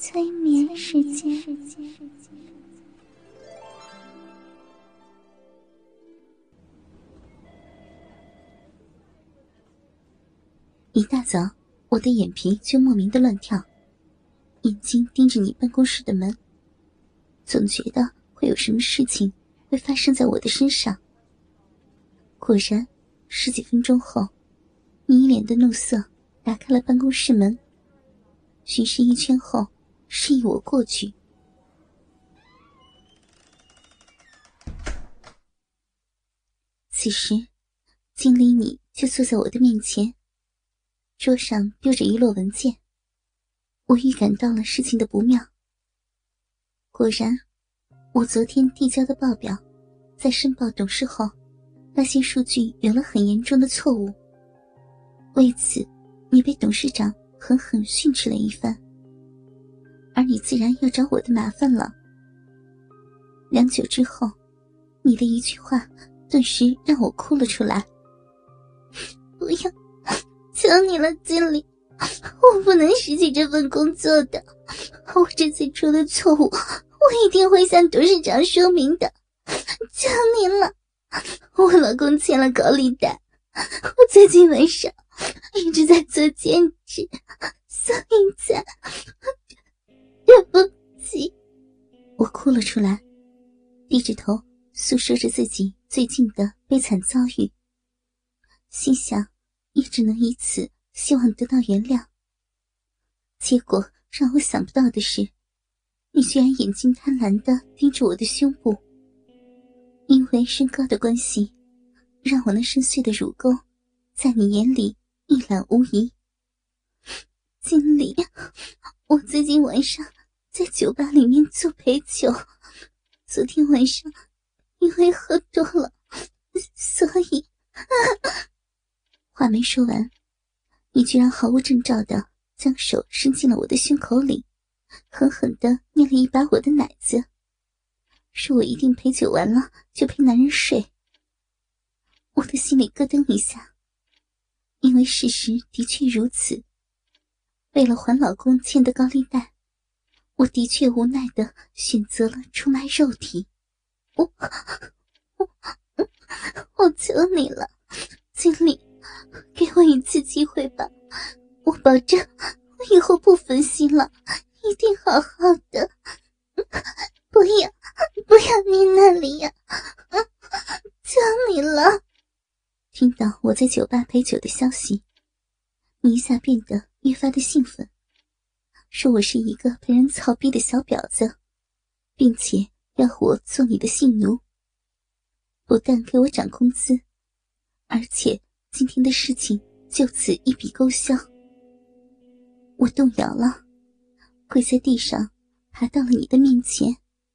催眠时间。 一大早，我的眼皮就莫名的乱跳，眼睛盯着你办公室的门，总觉得会有什么事情会发生在我的身上。果然，十几分钟后，你一脸的怒色打开了办公室门，巡视一圈后示意我过去。此时经理你就坐在我的面前，桌上丢着一摞文件，我预感到了事情的不妙。果然，我昨天递交的报表在申报董事后发现数据有了很严重的错误，为此你被董事长狠狠训斥了一番，而你自然要找我的麻烦了。良久之后，你的一句话顿时让我哭了出来。 不要，求你了，经理，我不能失去这份工作的。我这次出了错误，我一定会向董事长说明的。求您了，我老公欠了高利贷，我最近晚上一直在做兼职，所以才对不起。 我哭了出来，低着头诉说着自己最近的悲惨遭遇，心想也只能以此希望得到原谅。结果让我想不到的是，你居然眼睛贪婪地盯着我的胸部。因为身高的关系，让我那深邃的乳沟在你眼里一览无遗。 经理，我最近晚上在酒吧里面做陪酒，昨天晚上因为喝多了，所以话没说完，你居然毫无征兆地将手伸进了我的胸口里，狠狠地捏了一把我的奶子，说我一定陪酒完了就陪男人睡。我的心里咯噔一下，因为事实的确如此。为了还老公欠的高利贷，我的确无奈地选择了出卖肉体。 我求你了，经理，给我一次机会吧，我保证我以后不分心了，一定好好的。不要你那里呀，求你了。 听到我在酒吧陪酒的消息，你一下变得越发的兴奋，说我是一个被人操逼的小婊子，并且要我做你的性奴，不但给我涨工资，而且今天的事情就此一笔勾销。我动摇了，跪在地上爬到了你的面前。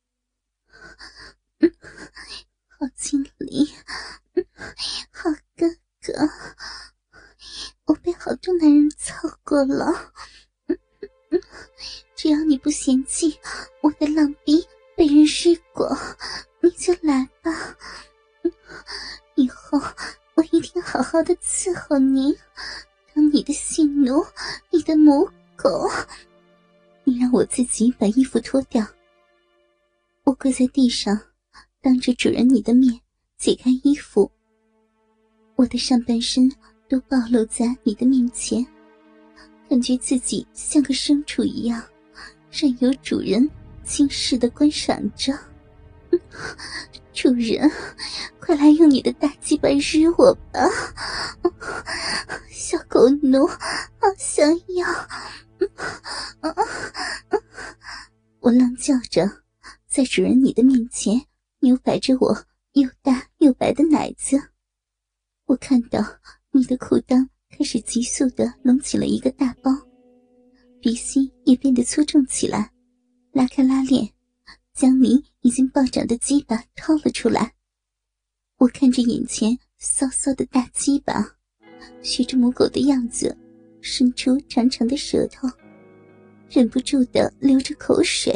好经理，好哥哥，我被好多男人操过了，只要你不嫌弃我的浪逼被人试过，你就来吧。以后我一定好好的伺候您，当你的性奴，你的母狗。 你让我自己把衣服脱掉。我跪在地上，当着主人你的面解开衣服，我的上半身都暴露在你的面前，感觉自己像个牲畜一样，任由主人轻视地观赏着。 主人，快来用你的大鸡巴日我吧，小狗奴，好想要。 我浪叫着，在主人你的面前扭摆着我又大又白的奶子。我看到你的裤裆开始急速地隆起了一个大包，鼻息也变得粗重起来，拉开拉链，将你已经暴涨的鸡巴掏了出来。我看着眼前骚骚的大鸡巴，学着母狗的样子，伸出长长的舌头，忍不住地流着口水。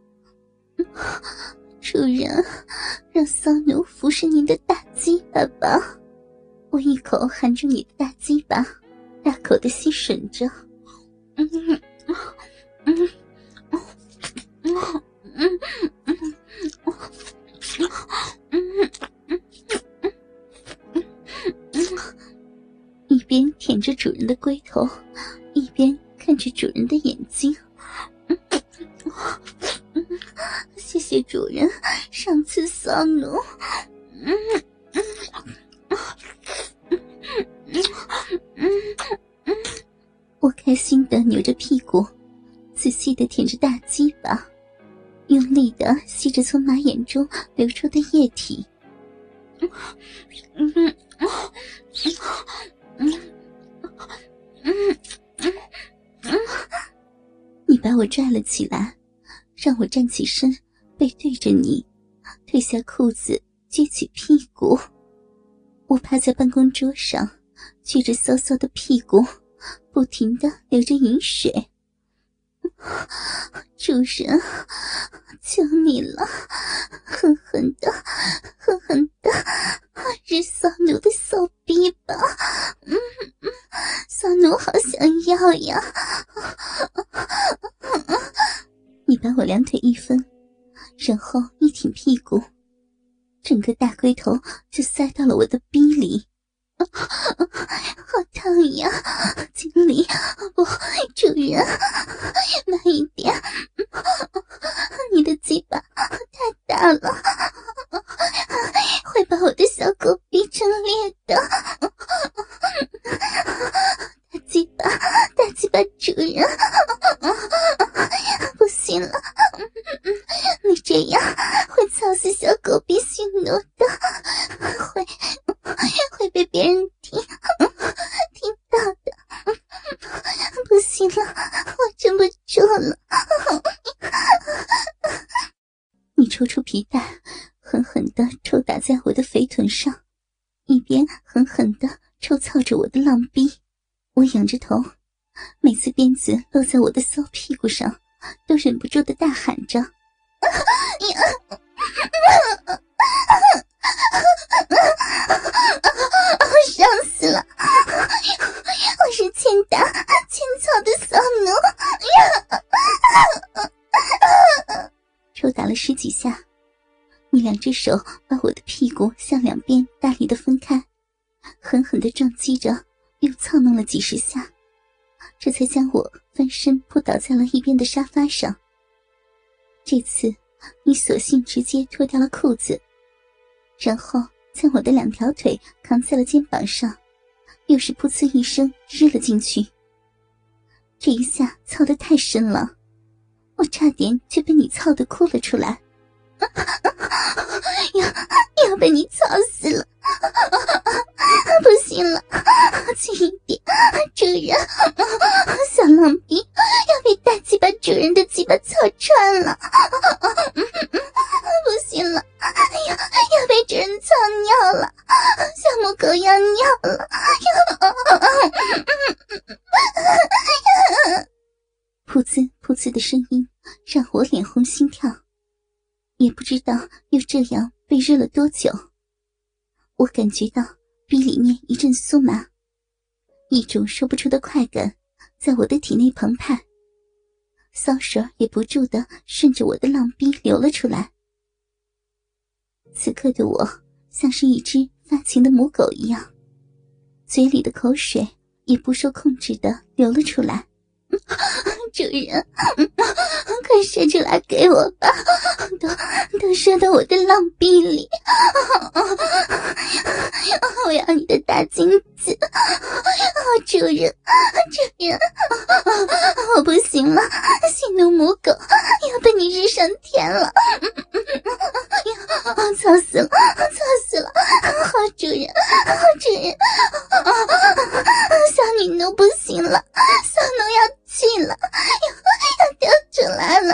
主人，让骚奴服侍您的大鸡巴吧。 我一口含住你的大鸡巴，大口地吸吮着。 着主人的龟头，一边看着主人的眼睛。谢谢主人上次骚奴。我开心地扭着屁股，仔细地舔着大鸡巴，用力地吸着从马眼中流出的液体。你把我拽了起来，让我站起身，背对着你，褪下裤子，撅起屁股。我趴在办公桌上，撅着骚骚的屁股，不停地流着饮水。主人，求你了，狠狠的日骚奴的骚逼吧。骚奴好想要呀。你把我两腿一分，然后一挺屁股，整个大龟头就塞到了我的逼里。好烫呀，经理，不，主人，慢一点，你的鸡巴太大了，会把我的小狗逼撑裂的。大鸡巴主人，不行了，你这样会操死小狗逼驯奴的，会被别人听到的。不行了，我撑不住了。你抽出皮带，狠狠地抽打在我的肥臀上，一边狠狠地抽操着我的浪逼。我仰着头，每次鞭子落在我的骚屁股上，都忍不住地大喊着：伤死了，我是欠打欠操的骚奴。抽打了10几下，你两只手把我的屁股向两边大力地分开，狠狠地撞击着，又操弄了几十下，这才将我翻身扑倒在了一边的沙发上。这次你索性直接脱掉了裤子，然后将我的2条腿扛在了肩膀上，又是噗呲一声日了进去。这一下操得太深了，我差点就被你操得哭了出来。要被你操死了，不行了，轻一点，主人，小浪逼要被大鸡巴主人的鸡巴操穿了。不行了，要被主人操尿了，小母狗要尿了。噗呲噗呲的声音让我脸红心跳，也不知道又这样被热了多久。我感觉到逼里面一阵酥麻，一种说不出的快感在我的体内澎湃，骚水也不住地顺着我的浪逼流了出来。此刻的我像是一只发情的母狗一样，嘴里的口水也不受控制地流了出来。主人，快射出来给我吧，都射到我的浪逼里。我要你的大金子，主人，我不行了，性奴母狗要被你日上天了。操死了，好主人，小女奴不行了，小奴要去了，要掉出来了。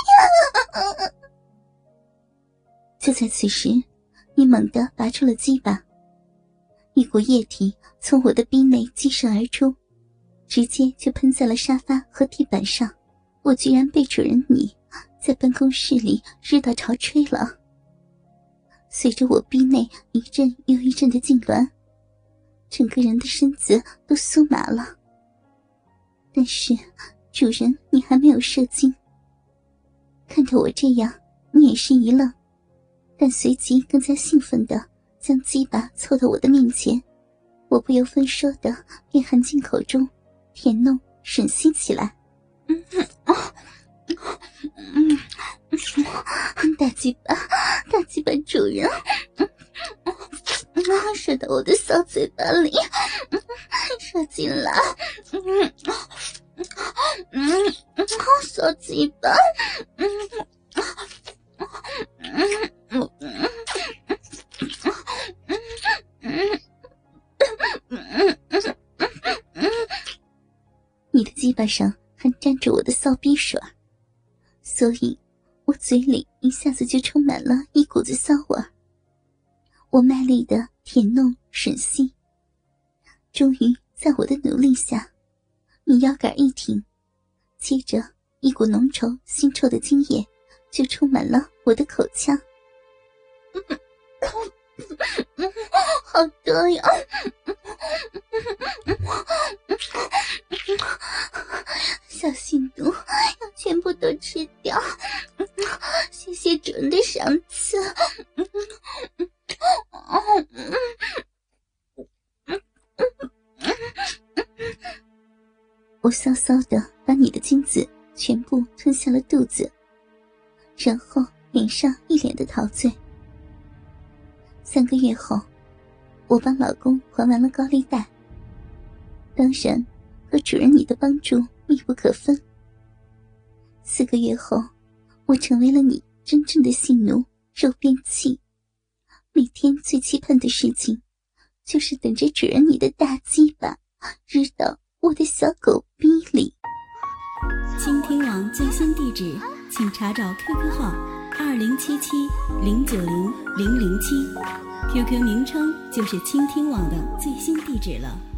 就在此时，你猛地拔出了鸡巴，一股液体从我的逼内激射而出，直接就喷在了沙发和地板上。我居然被主人你在办公室里日到潮吹了。随着我逼内一阵又一阵的痉挛，整个人的身子都酥麻了。但是主人你还没有射精。看到我这样，你也是一愣，但随即更加兴奋地将鸡巴凑到我的面前， 我不由分说的便含进口中，舔弄吮吸起来。大鸡巴主人，射到我的小嘴巴里，射进来，小鸡巴，你的鸡巴上还沾着我的骚逼水，所以我嘴里一下子就充满了一股子骚味。我卖力的舔弄吮吸，终于在我的努力下，你腰杆一挺，接着一股浓稠腥臭的精液就充满了我的口腔。好多呀！小心毒要全部都吃掉，谢谢主人的赏赐。我骚骚地把你的精子全部吞下了肚子，然后脸上一脸的陶醉。3个月后，我帮老公还完了高利贷，当然和主人你的帮助密不可分。4个月后，我成为了你真正的性奴、肉便器，每天最期盼的事情就是等着主人你的大鸡巴日到我的小狗逼里。 倾听网最新地址，请查找 QQ 号2077090007，QQ 名称就是倾听网的最新地址了。